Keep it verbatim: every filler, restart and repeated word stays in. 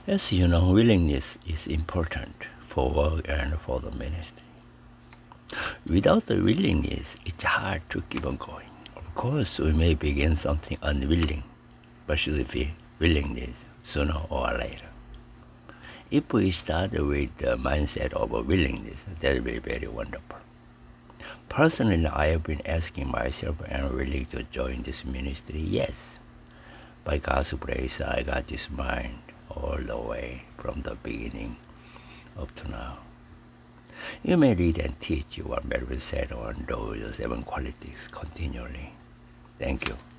Yes, you know, willingness is important for work and for the ministry. Without the willingness, it's hard to keep on going. Of course, we may begin something unwilling, but should be willingness sooner or later. If we start with the mindset of a willingness, that will be very wonderful. Personally, I have been asking myself, am I willing to join this ministry? Yes. By God's grace, I got this mind all the way from the beginning up to now. You may read and teach what Melvin said on those seven qualities continually. Thank you.